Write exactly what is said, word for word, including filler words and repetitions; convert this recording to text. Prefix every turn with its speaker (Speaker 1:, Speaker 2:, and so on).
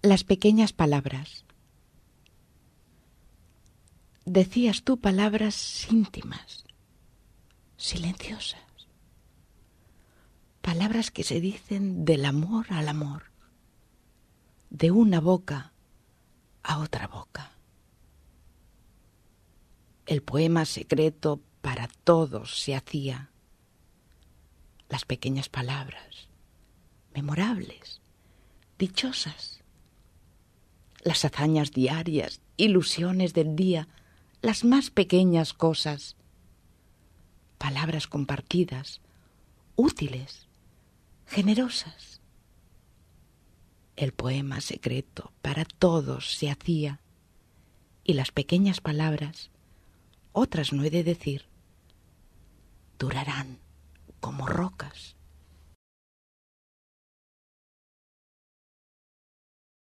Speaker 1: Las pequeñas palabras. Decías tú palabras íntimas, silenciosas, palabras que se dicen del amor al amor, de una boca a otra boca. El poema secreto para todos se hacía. Las pequeñas palabras, memorables, dichosas. Las hazañas diarias, ilusiones del día, las más pequeñas cosas. Palabras compartidas, útiles, generosas. El poema secreto para todos se hacía, y las pequeñas palabras, otras no he de decir, durarán como rocas